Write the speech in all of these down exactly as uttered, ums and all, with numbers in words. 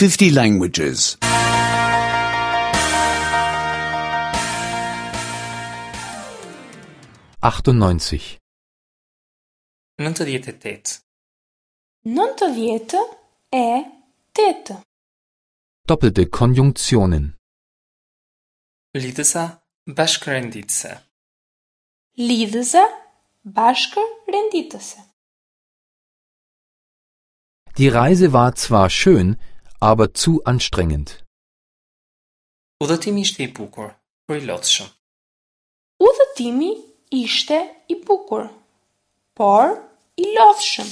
fifty languages. achtundneunzig. nëntëdhjetë e tetë. nëntëdhjetë e tetë. Doppelte Konjunktionen. Lidhësa bashkërenditëse. Lidhëse bashkërenditëse. Die Reise war zwar schön, aber zu anstrengend. Udhëtimi ishte i bukur, por i lodhshëm. Udhëtimi ishte i bukur, por i lodhshëm.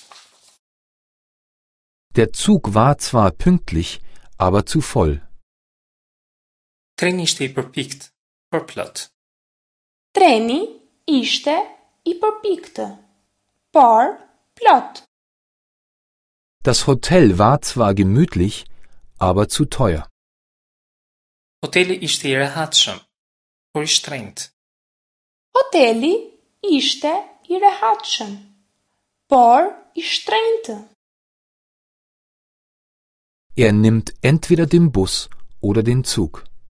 Der Zug war zwar pünktlich, aber zu voll. Treni ishte i përpikt, por plot. Treni ishte i përpiktë, por plot. Das Hotel war zwar gemütlich, aber zu teuer. Hoteli ishte i rehatshëm, por i shtrenjtë. Hoteli ishte i rehatshëm, por i shtrenjtë. Er nimmt entweder den Bus oder den Zug.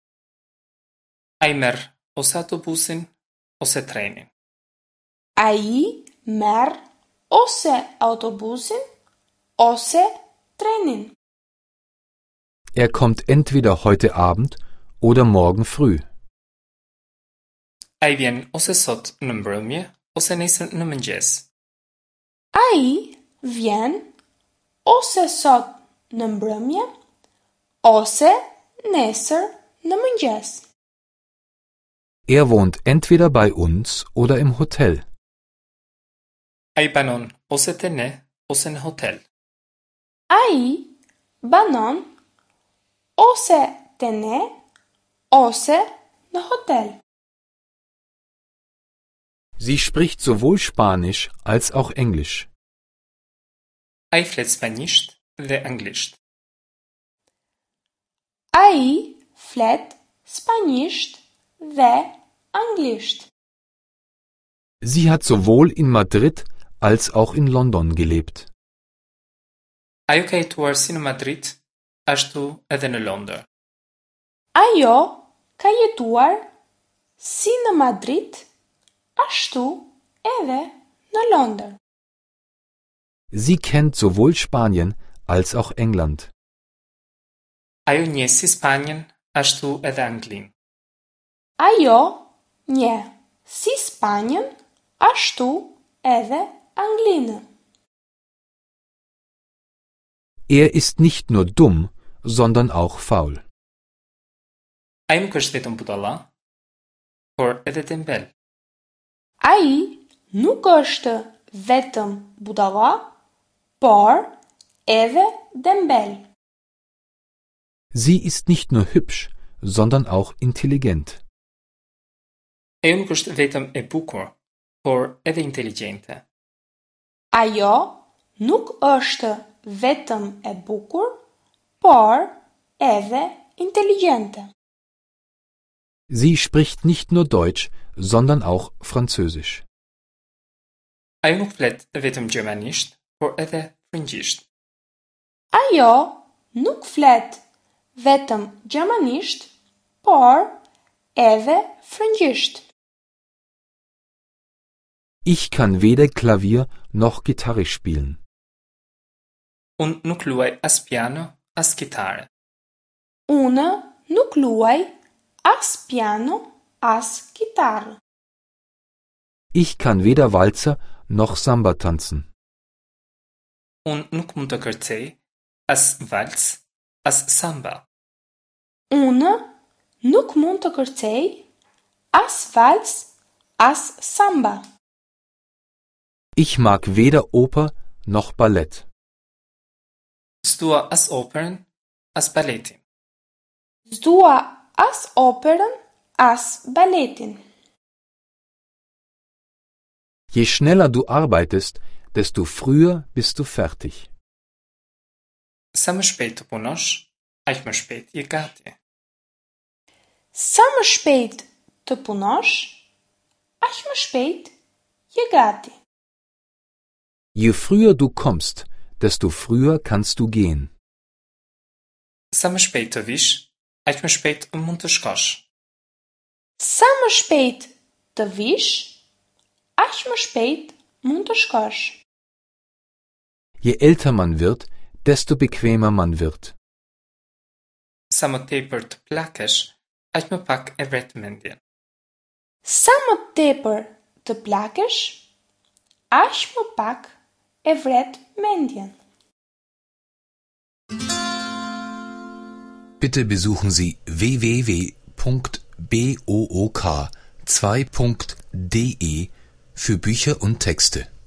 Ai merr ose autobusin ose trenin. Ai merr ose autobusin ose trenin. Er kommt entweder heute Abend oder morgen früh. Ai vjen ose sot në mbrëmje ose nesër në mëngjes. Ai vjen ose sot në mbrëmje ose nesër në mëngjes. Er wohnt entweder bei uns oder im Hotel. Ai banon ose te ne ose në hotel. Ai banon ose te ne ose në hotel. Sie spricht sowohl Spanisch als auch Englisch. Ai flet spanjisht dhe anglisht. Ai flet spanjisht dhe anglisht. Sie hat sowohl in Madrid als auch in London gelebt. Ajo ka jetuar si në Madrid, ashtu edhe në Londër. Ajo ka jetuar si në Madrid, ashtu edhe në Londër. Sie kennt sowohl Spanien als auch England. Ajo njeh si Spanjën, ashtu edhe Anglinë. Ajo njeh si Spanjën, ashtu edhe Anglinë. Er ist nicht nur dumm, sondern auch faul. Ai nuk është vetëm budalla, por edhe tembel. Ai nuk është vetëm budalla, por edhe dembel. Sie ist nicht nur hübsch, sondern auch intelligent. Ajo nuk është vetëm e bukur, por edhe inteligjente. Ajo nuk është vetëm e bukur, por edhe inteligjente. Sie spricht nicht nur Deutsch, sondern auch Französisch. Ajo nuk flet vetëm gjermanisht, por edhe frëngjisht. Ajo nuk flet vetëm gjermanisht, por edhe frëngjisht. Ich kann weder Klavier noch Gitarre spielen. Unë nuk luaj as piano, as kitare. Unë nuk luaj as piano, as kitarë. Ich kann weder Walzer noch Samba tanzen. Unë nuk mund të kërcej as valc, as samba. Unë nuk mund të kërcej as valc, as samba. Ich mag weder Oper noch Ballett. S'dua as operën, as baletin. S'dua as operën, as baletin. Je schneller du arbeitest, desto früher bist du fertig. Sa më shpejt të punosh, aq më shpejt je gati. Sa më shpejt të punosh, aq më shpejt je gati. Je früher du kommst, desto früher kannst du gehen. Sa më shpejt të vish, aq më shpejt mund të shkosh. Sa më shpejt të vish, aq më shpejt mund të shkosh. Je älter man wird, desto bequemer man wird. Sa më tepër të plakesh, aq më pak e vret mendjen. Sa më tepër të plakesh, aq më pak e vret mendjen. Bitte besuchen Sie w w w punkt book zwei punkt de für Bücher und Texte.